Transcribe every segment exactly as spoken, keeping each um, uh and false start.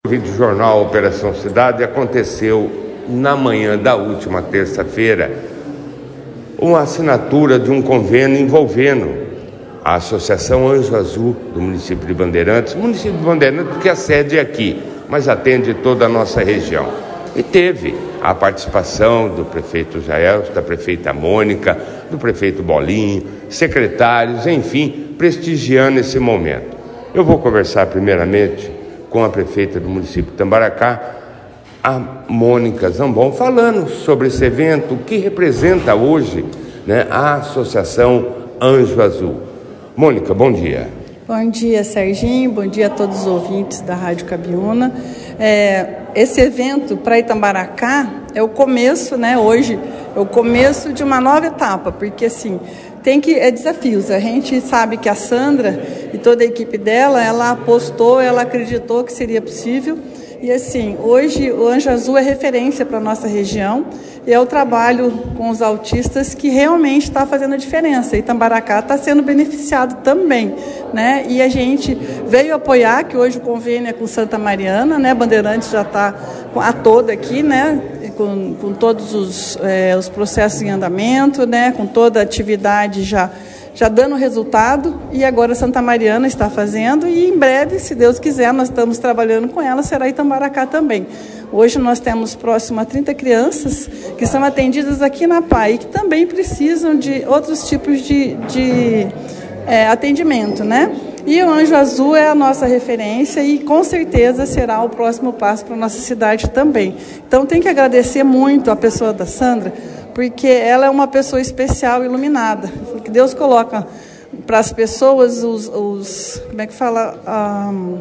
do jornal Operação Cidade, aconteceu na manhã da última terça-feira uma assinatura de um convênio envolvendo a Associação Anjo Azul do município de Bandeirantes, município de Bandeirantes porque a sede é aqui, mas atende toda a nossa região. E teve a participação do prefeito Jael, da prefeita Mônica, do prefeito Bolinho, secretários, enfim, prestigiando esse momento. Eu vou conversar primeiramente com a prefeita do município de Tambaracá, a Mônica Zambon, falando sobre esse evento, o que representa hoje, né, a Associação Anjo Azul. Mônica, bom dia. Bom dia, Serginho, bom dia a todos os ouvintes da Rádio Cabiúna. É, esse evento para Itambaracá é o começo, né, hoje, é o começo de uma nova etapa, porque assim, tem que, é desafios. A gente sabe que a Sandra e toda a equipe dela, ela apostou, ela acreditou que seria possível. E assim, hoje o Anjo Azul é referência para a nossa região e é o trabalho com os autistas que realmente está fazendo a diferença. E Itambaracá está sendo beneficiado também, né? E a gente veio apoiar, que hoje o convênio é com Santa Mariana, né? Bandeirantes já está a toda aqui, né? Com, com todos os, é, os processos em andamento, né? Com toda a atividade já já dando resultado, e agora Santa Mariana está fazendo, e em breve, se Deus quiser, nós estamos trabalhando com ela, será Itambaracá também. Hoje nós temos próximo a trinta crianças que são atendidas aqui na P A I, e que também precisam de outros tipos de, de é, atendimento, né? E o Anjo Azul é a nossa referência e com certeza será o próximo passo para a nossa cidade também. Então tem que agradecer muito a pessoa da Sandra, porque ela é uma pessoa especial, iluminada. Que Deus coloca para as pessoas os, os, como é que fala, um,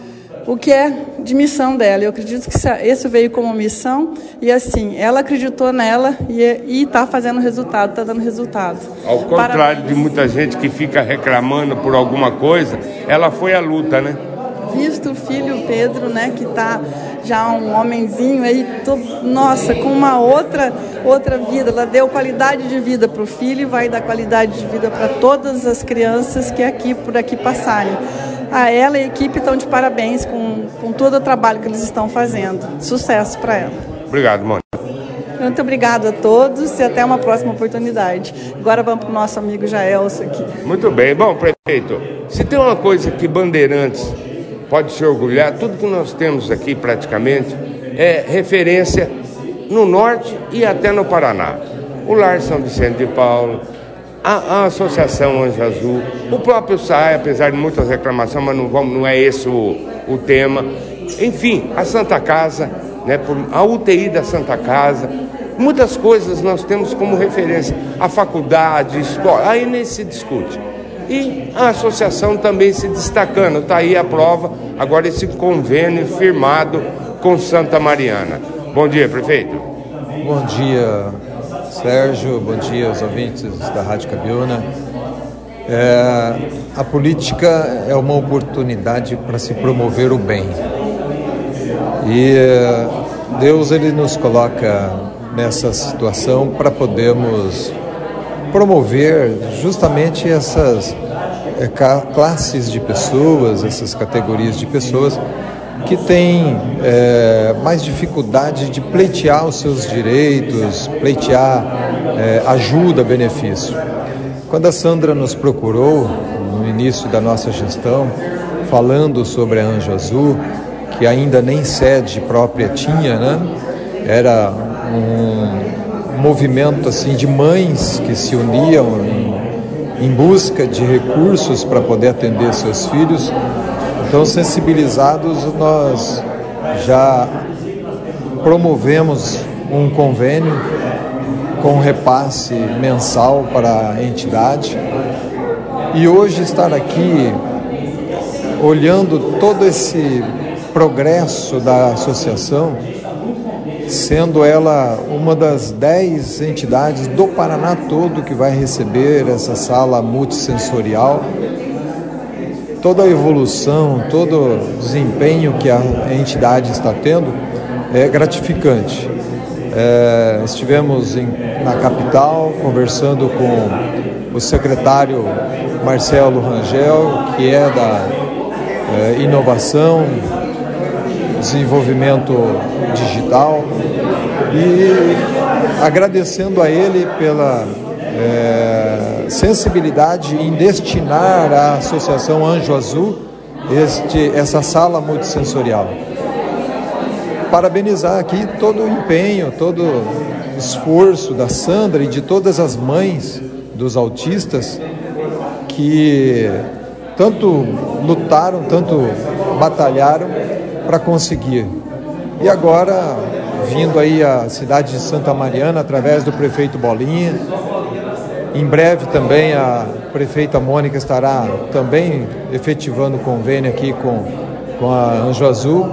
o que é de missão dela. Eu acredito que esse veio como missão e assim, ela acreditou nela e está fazendo resultado, está dando resultado. Ao contrário Parabéns. De muita gente que fica reclamando por alguma coisa, ela foi à luta, né? Visto o filho Pedro, né, que está já um homenzinho aí, todo, nossa, com uma outra, outra vida. Ela deu qualidade de vida para o filho e vai dar qualidade de vida para todas as crianças que aqui por aqui passarem. A ela e a equipe estão de parabéns com, com todo o trabalho que eles estão fazendo. Sucesso para ela. Obrigado, Mônica. Muito obrigado a todos e até uma próxima oportunidade. Agora vamos para o nosso amigo Jaelso aqui. Muito bem. Bom, prefeito, se tem uma coisa que Bandeirantes pode se orgulhar, tudo que nós temos aqui praticamente é referência no norte e até no Paraná. O Lar São Vicente de Paulo, a, a Associação Anjo Azul, o próprio S A I, apesar de muitas reclamações, mas não, vamos, não é esse o, o tema. Enfim, a Santa Casa, né, a U T I da Santa Casa, muitas coisas nós temos como referência. A faculdade, a escola, aí nem se discute. E a associação também se destacando, está aí a prova, agora esse convênio firmado com Santa Mariana. Bom dia, prefeito. Bom dia, Sérgio, bom dia aos ouvintes da Rádio Cabiúna. É, a política é uma oportunidade para se promover o bem. E Deus ele nos coloca nessa situação para podermos promover justamente essas é, classes de pessoas, essas categorias de pessoas que têm é, mais dificuldade de pleitear os seus direitos, pleitear é, ajuda, benefício. Quando a Sandra nos procurou no início da nossa gestão, falando sobre a Anjo Azul, que ainda nem sede própria tinha, né? Era um movimento assim de mães que se uniam em, em busca de recursos para poder atender seus filhos. Então, sensibilizados, nós já promovemos um convênio com repasse mensal para a entidade. E hoje estar aqui olhando todo esse progresso da associação, sendo ela uma das dez entidades do Paraná todo que vai receber essa sala multissensorial, toda a evolução, todo o desempenho que a entidade está tendo é gratificante. É, estivemos em, na capital conversando com o secretário Marcelo Rangel, que é da é, inovação, desenvolvimento digital, e agradecendo a ele pela é, sensibilidade em destinar à Associação Anjo Azul este, essa sala multissensorial. Parabenizar aqui todo o empenho, todo o esforço da Sandra e de todas as mães dos autistas que tanto lutaram, tanto batalharam para conseguir. E agora, vindo aí a cidade de Santa Mariana, através do prefeito Bolinha, em breve também a prefeita Mônica estará também efetivando o convênio aqui com, com a Anjo Azul,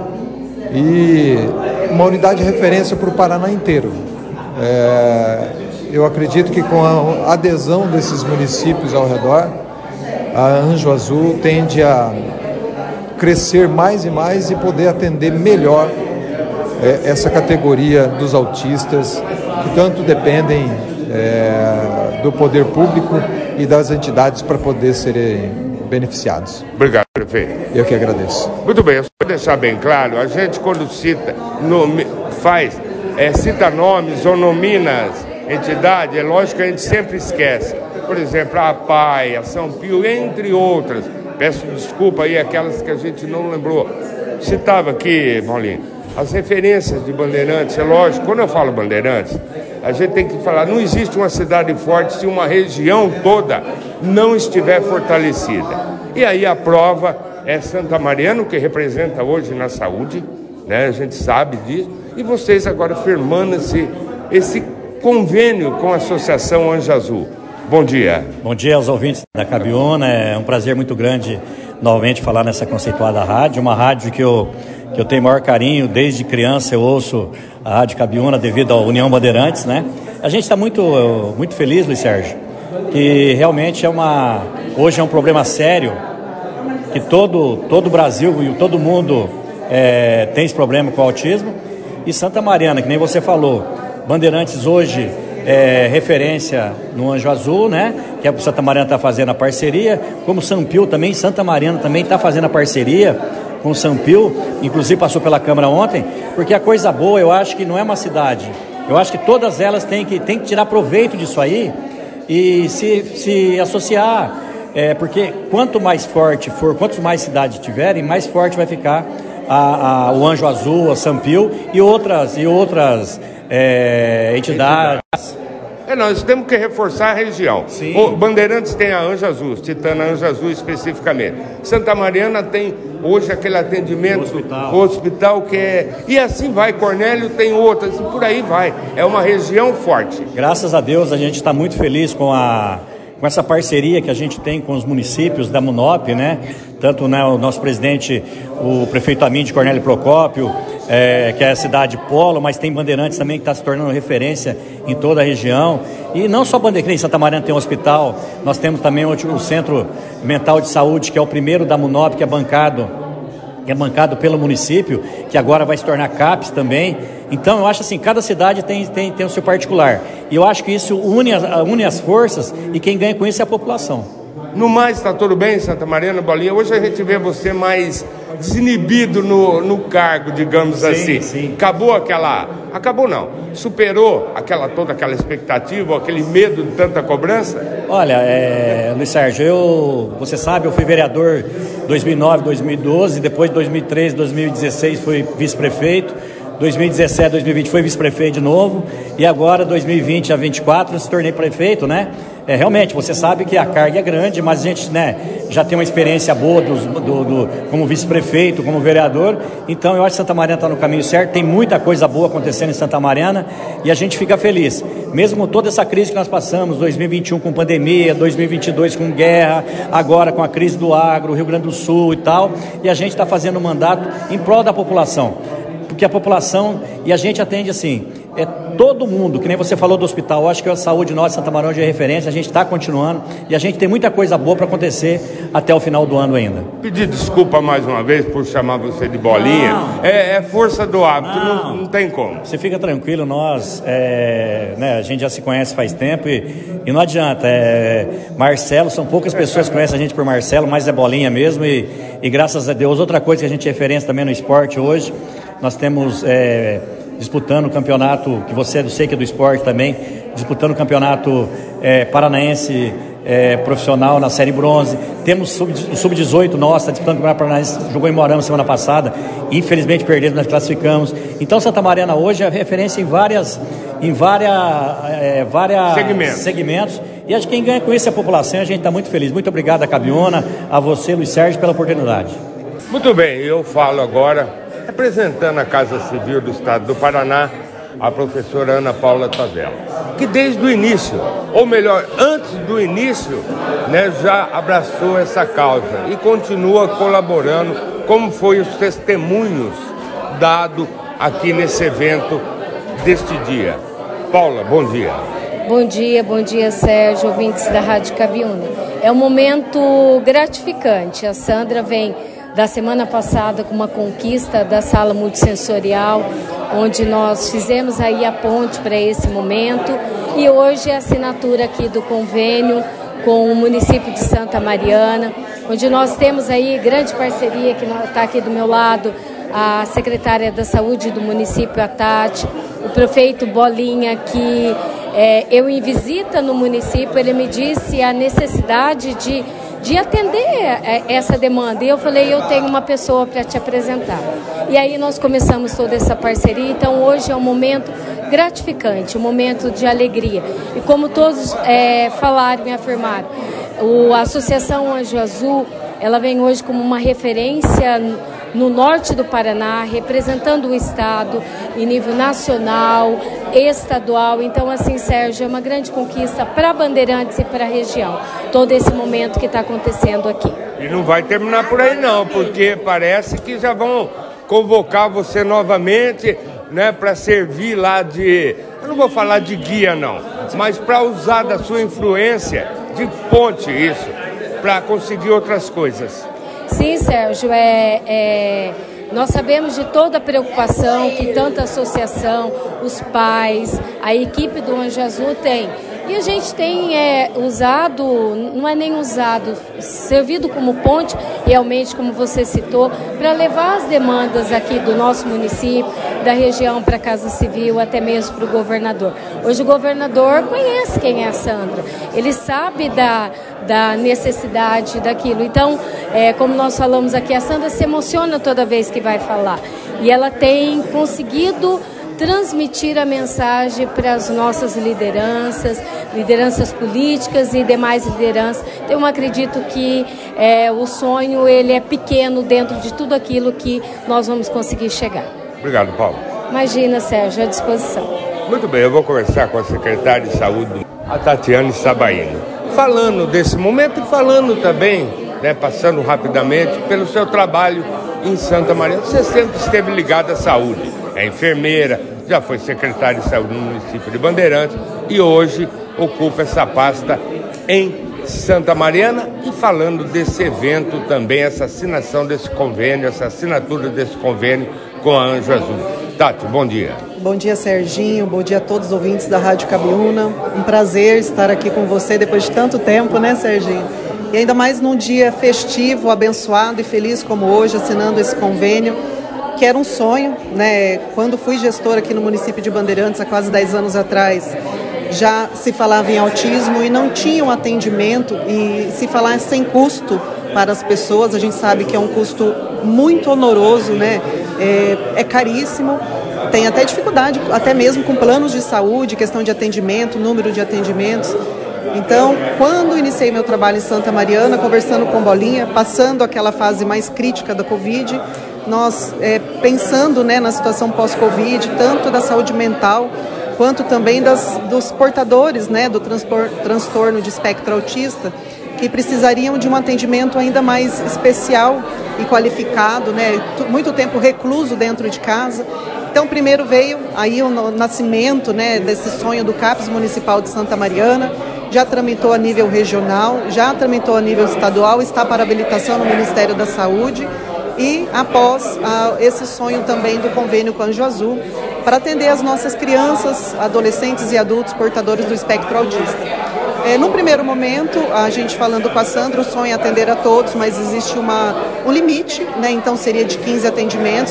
e uma unidade de referência para o Paraná inteiro. É, eu acredito que com a adesão desses municípios ao redor, a Anjo Azul tende a crescer mais e mais e poder atender melhor é, essa categoria dos autistas que tanto dependem é, do poder público e das entidades para poder serem beneficiados. Obrigado, prefeito. Eu que agradeço. Muito bem, só para deixar bem claro, a gente quando cita, nome, faz, é, cita nomes ou nomina entidade, é lógico que a gente sempre esquece. Por exemplo, a APAE, a São Pio, entre outras. Peço desculpa aí aquelas que a gente não lembrou. Citava aqui, Paulinho, as referências de Bandeirantes, é lógico, quando eu falo Bandeirantes, a gente tem que falar, não existe uma cidade forte se uma região toda não estiver fortalecida. E aí a prova é Santa Mariana, que representa hoje na saúde, né? A gente sabe disso, e vocês agora firmando esse, esse convênio com a Associação Anjo Azul. Bom dia. Bom dia aos ouvintes da Cabiúna, é um prazer muito grande novamente falar nessa conceituada rádio, uma rádio que eu, que eu tenho maior carinho, desde criança eu ouço a Rádio Cabiúna devido à União Bandeirantes, né? A gente está muito, muito feliz, Luiz Sérgio, que realmente é uma, hoje é um problema sério, que todo, todo o Brasil e todo mundo é, tem esse problema com o autismo, e Santa Mariana, que nem você falou, Bandeirantes hoje é referência no Anjo Azul, né? Que a Santa Mariana está fazendo a parceria, como São Pio também, Santa Mariana também está fazendo a parceria com São Pio, inclusive passou pela Câmara ontem, porque a coisa boa, eu acho que não é uma cidade, eu acho que todas elas têm que, têm que tirar proveito disso aí e se, se associar, é, porque quanto mais forte for, quanto mais cidades tiverem, mais forte vai ficar a, a, o Anjo Azul, a São Pio e outras, e outras é, entidades. É, nós temos que reforçar a região. Sim. O Bandeirantes tem a Anjo Azul, Titana Anjo Azul especificamente. Santa Mariana tem hoje aquele atendimento, o hospital, o hospital que é... E assim vai, Cornélio tem outras, e por aí vai. É uma região forte. Graças a Deus a gente está muito feliz com a... com essa parceria que a gente tem com os municípios da Munop, né? Tanto, né, o nosso presidente, o prefeito Amin de Cornélio Procópio, é, que é a cidade polo, mas tem Bandeirantes também que está se tornando referência em toda a região. E não só Bandeirantes, em Santa Mariana tem um hospital, nós temos também o, o Centro Mental de Saúde, que é o primeiro da Munop, que é bancado, que é bancado pelo município, que agora vai se tornar CAPES também. Então eu acho assim, cada cidade tem, tem, tem o seu particular. E eu acho que isso une as, une as forças e quem ganha com isso é a população. No mais, está tudo bem, Santa Mariana, Bolinha? Hoje a gente vê você mais desinibido no, no cargo, digamos sim, assim. Sim. Acabou aquela... Acabou não. Superou aquela, toda aquela expectativa, aquele medo de tanta cobrança? Olha, é, Luiz Sérgio, eu, você sabe, eu fui vereador dois mil e nove, dois mil e doze, depois de dois mil e treze, dois mil e dezesseis fui vice-prefeito, dois mil e dezessete, dois mil e vinte foi vice-prefeito de novo, e agora dois mil e vinte a vinte e quatro se tornei prefeito, né? É, realmente, você sabe que a carga é grande, mas a gente, né, já tem uma experiência boa do, do, do, como vice-prefeito, como vereador, então eu acho que Santa Mariana está no caminho certo, tem muita coisa boa acontecendo em Santa Mariana e a gente fica feliz. Mesmo com toda essa crise que nós passamos, dois mil e vinte e um com pandemia, dois mil e vinte e dois com guerra, agora com a crise do agro, Rio Grande do Sul e tal, e a gente está fazendo um mandato em prol da população. Porque a população, e a gente atende assim, é todo mundo, que nem você falou do hospital, eu acho que a saúde nossa, Santa Mariana, é referência, a gente está continuando e a gente tem muita coisa boa para acontecer até o final do ano ainda. Pedir desculpa mais uma vez por chamar você de Bolinha, é, é força do hábito, não. Não, não tem como. Você fica tranquilo, nós, é, né, a gente já se conhece faz tempo e, e não adianta, é, Marcelo, são poucas pessoas que conhecem a gente por Marcelo, mas é Bolinha mesmo e, e graças a Deus, outra coisa que a gente é referência também no esporte hoje, nós temos é, disputando o campeonato, que você eu sei que é do esporte também, disputando o campeonato é, paranaense é, profissional na série bronze. Temos o sub dezoito nossa, disputando o campeonato paranaense, jogou em Moarama semana passada, infelizmente perdemos, nós classificamos. Então Santa Mariana hoje é referência em várias, em várias, é, várias segmentos. segmentos. E acho que quem ganha com isso é a população. A gente está muito feliz. Muito obrigado a Cabiúna, a você, Luiz Sérgio, pela oportunidade. Muito bem, eu falo agora, representando a Casa Civil do Estado do Paraná, a professora Ana Paula Tavella, que desde o início, ou melhor, antes do início, né, já abraçou essa causa e continua colaborando, como foi os testemunhos dados aqui nesse evento deste dia. Paula, bom dia. Bom dia, bom dia, Sérgio, ouvintes da Rádio Cabiúna. É um momento gratificante. A Sandra vem da semana passada com uma conquista da sala multissensorial, onde nós fizemos aí a ponte para esse momento, e hoje a assinatura aqui do convênio com o município de Santa Mariana, onde nós temos aí grande parceria, que está aqui do meu lado, a secretária da Saúde do município, a Tati, o prefeito Bolinha, que é, eu em visita no município, ele me disse a necessidade de de atender essa demanda. E eu falei, eu tenho uma pessoa para te apresentar. E aí nós começamos toda essa parceria. Então hoje é um momento gratificante, um momento de alegria. E como todos é, falaram e afirmaram, o, a Associação Anjo Azul, ela vem hoje como uma referência no norte do Paraná, representando o Estado em nível nacional, estadual. Então, assim, Sérgio, é uma grande conquista para Bandeirantes e para a região, todo esse momento que está acontecendo aqui. E não vai terminar por aí não, porque parece que já vão convocar você novamente, né, para servir lá de, eu não vou falar de guia não, mas para usar da sua influência de ponte, isso, para conseguir outras coisas. Sim, Sérgio, é, é, nós sabemos de toda a preocupação que tanto a associação, os pais, a equipe do Anjo Azul tem. E a gente tem é, usado, não é nem usado, servido como ponte, realmente, como você citou, para levar as demandas aqui do nosso município, da região para a Casa Civil, até mesmo para o governador. Hoje o governador conhece quem é a Sandra, ele sabe da, da necessidade daquilo. Então, é, como nós falamos aqui, a Sandra se emociona toda vez que vai falar. E ela tem conseguido transmitir a mensagem para as nossas lideranças, lideranças políticas e demais lideranças. Então, eu acredito que é, o sonho ele é pequeno dentro de tudo aquilo que nós vamos conseguir chegar. Obrigado, Paulo. Imagina, Sérgio, à disposição. Muito bem, eu vou conversar com a secretária de Saúde, a Tatiane Sabaino. Falando desse momento e falando também, né, passando rapidamente, pelo seu trabalho em Santa Maria. Você sempre esteve ligado à saúde. É enfermeira, já foi secretária de saúde no município de Bandeirantes e hoje ocupa essa pasta em Santa Mariana. E falando desse evento também, essa assinação desse convênio, essa assinatura desse convênio com a Anjo Azul. Tati, bom dia. Bom dia, Serginho. Bom dia a todos os ouvintes da Rádio Cabiúna. Um prazer estar aqui com você depois de tanto tempo, né, Serginho? E ainda mais num dia festivo, abençoado e feliz como hoje, assinando esse convênio, que era um sonho, né? Quando fui gestora aqui no município de Bandeirantes, há quase dez anos atrás, já se falava em autismo e não tinha um atendimento, e se falar sem custo para as pessoas, a gente sabe que é um custo muito onoroso, né? É, é caríssimo, tem até dificuldade, até mesmo com planos de saúde, questão de atendimento, número de atendimentos. Então, quando iniciei meu trabalho em Santa Mariana, conversando com Bolinha, passando aquela fase mais crítica da Covid, nós é, pensando, né, na situação pós-Covid, tanto da saúde mental, quanto também das, dos portadores, né, do transpor, transtorno de espectro autista, que precisariam de um atendimento ainda mais especial e qualificado, né, muito tempo recluso dentro de casa. Então, primeiro veio aí o nascimento, né, desse sonho do CAPS Municipal de Santa Mariana, já tramitou a nível regional, já tramitou a nível estadual, está para habilitação no Ministério da Saúde. E após ah, esse sonho também do convênio com a Anjo Azul, para atender as nossas crianças, adolescentes e adultos portadores do espectro autista. É, num primeiro momento, a gente falando com a Sandra, o sonho é atender a todos, mas existe uma, um limite, né? Então seria de quinze atendimentos.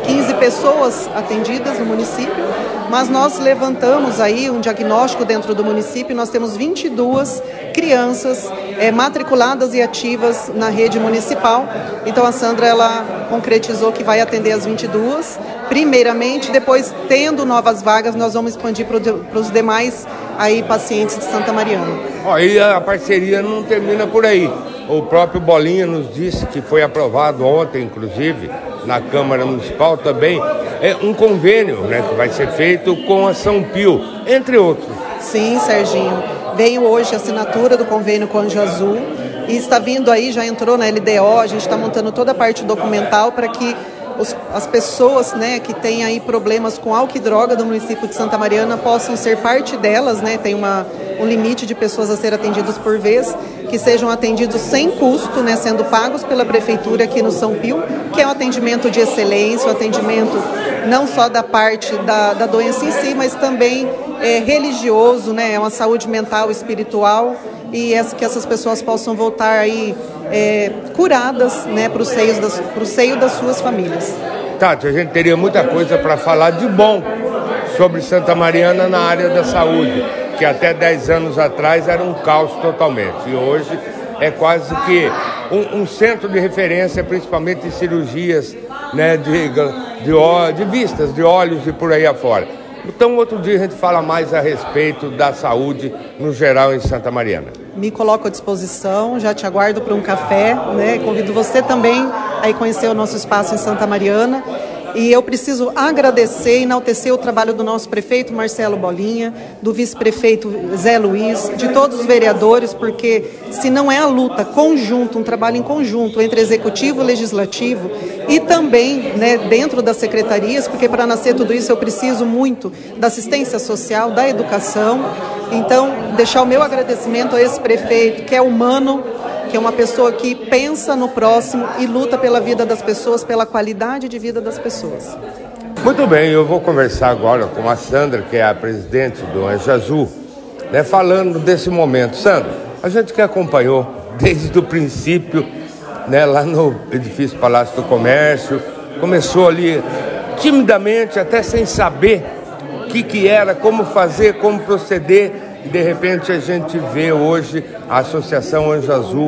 quinze pessoas atendidas no município, mas nós levantamos aí um diagnóstico dentro do município. Nós temos vinte e duas crianças é, matriculadas e ativas na rede municipal. Então a Sandra, ela concretizou que vai atender as vinte e duas, primeiramente, depois, tendo novas vagas, nós vamos expandir para os demais aí, pacientes de Santa Mariana. Ó, e a parceria não termina por aí. O próprio Bolinha nos disse que foi aprovado ontem, inclusive, na Câmara Municipal também, é um convênio, né, que vai ser feito com a São Pio, entre outros. Sim, Serginho. Veio hoje a assinatura do convênio com o Anjo Azul e está vindo aí, já entrou na L D O, a gente está montando toda a parte documental para que os, as pessoas, né, que têm aí problemas com álcool e droga do município de Santa Mariana possam ser parte delas, né, tem uma, um limite de pessoas a ser atendidas por vez, que sejam atendidos sem custo, né, sendo pagos pela Prefeitura aqui no São Pio, que é um atendimento de excelência, um atendimento não só da parte da, da doença em si, mas também é, religioso, né, é uma saúde mental, espiritual, e essa, que essas pessoas possam voltar aí é, curadas, né, para o seio das, pro seio das suas famílias. Tati, a gente teria muita coisa para falar de bom sobre Santa Mariana na área da saúde, que até dez anos atrás era um caos totalmente, e hoje é quase que um, um centro de referência, principalmente em cirurgias, né, de, de, de vistas, de olhos e por aí afora. Então, outro dia a gente fala mais a respeito da saúde no geral em Santa Mariana. Me coloco à disposição, já te aguardo para um café, né? Convido você também a ir conhecer o nosso espaço em Santa Mariana. E eu preciso agradecer e enaltecer o trabalho do nosso prefeito Marcelo Bolinha, do vice-prefeito Zé Luiz, de todos os vereadores, porque se não é a luta conjunta, um trabalho em conjunto entre executivo e legislativo e também, né, dentro das secretarias, porque para nascer tudo isso eu preciso muito da assistência social, da educação. Então, deixar o meu agradecimento a esse prefeito, que é humano, que é uma pessoa que pensa no próximo e luta pela vida das pessoas, pela qualidade de vida das pessoas. Muito bem, eu vou conversar agora com a Sandra, que é a presidente do Anjo Azul, né, falando desse momento. Sandra, a gente que acompanhou desde o princípio, né, lá no edifício Palácio do Comércio, começou ali timidamente, até sem saber o que, que era, como fazer, como proceder, e de repente a gente vê hoje a Associação Anjo Azul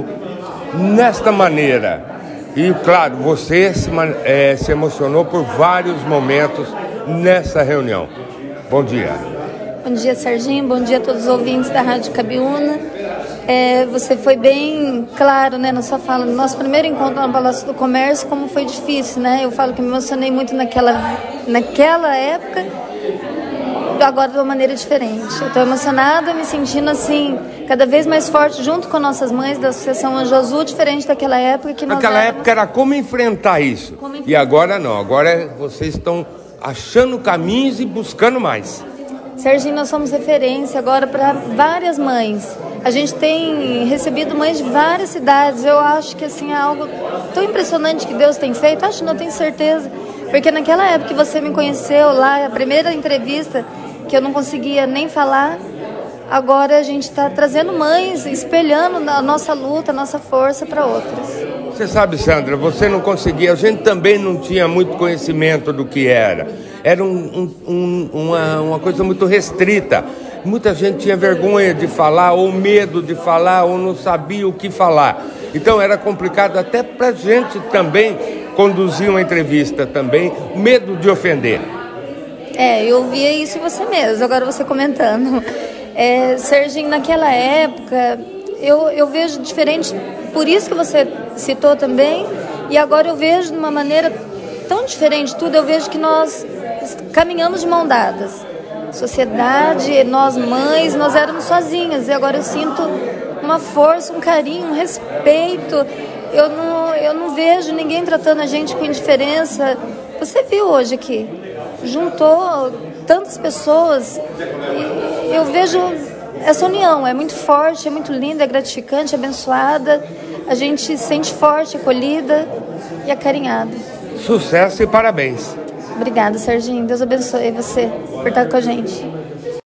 nesta maneira. E claro, você se, é, se emocionou por vários momentos nessa reunião. Bom dia. Bom dia, Serginho. Bom dia a todos os ouvintes da Rádio Cabiúna. É, você foi bem claro, né, na sua fala, no nosso primeiro encontro no Palácio do Comércio, como foi difícil, né? Eu falo que me emocionei muito naquela, naquela época, agora de uma maneira diferente. Eu estou emocionada, me sentindo assim, cada vez mais forte, junto com nossas mães da Associação Anjo Azul, diferente daquela época que nós Naquela éramos... época era como enfrentar isso. Como enfrentar. E agora não, agora vocês estão achando caminhos e buscando mais. Serginho, nós somos referência agora para várias mães. A gente tem recebido mães de várias cidades. Eu acho que assim, é algo tão impressionante que Deus tem feito. Acho que não tenho certeza. Porque naquela época que você me conheceu lá, a primeira entrevista, que eu não conseguia nem falar, agora a gente está trazendo mães, espelhando a nossa luta, a nossa força para outras. Você sabe, Sandra, você não conseguia, a gente também não tinha muito conhecimento do que era. Era um, um, uma, uma coisa muito restrita. Muita gente tinha vergonha de falar, ou medo de falar, ou não sabia o que falar. Então era complicado até para a gente também conduzir uma entrevista também, medo de ofender. É, eu ouvia isso em você mesmo, agora você comentando. É, Serginho, naquela época, eu, eu vejo diferente, por isso que você citou também, e agora eu vejo de uma maneira tão diferente tudo, eu vejo que nós caminhamos de mão dadas. Sociedade, nós mães, nós éramos sozinhas, e agora eu sinto uma força, um carinho, um respeito. Eu não, eu não vejo ninguém tratando a gente com indiferença. Você viu hoje aqui, juntou tantas pessoas e eu vejo essa união, é muito forte, é muito linda, é gratificante, é abençoada. A gente se sente forte, acolhida e acarinhada. Sucesso e parabéns. Obrigada, Serginho. Deus abençoe você por estar com a gente.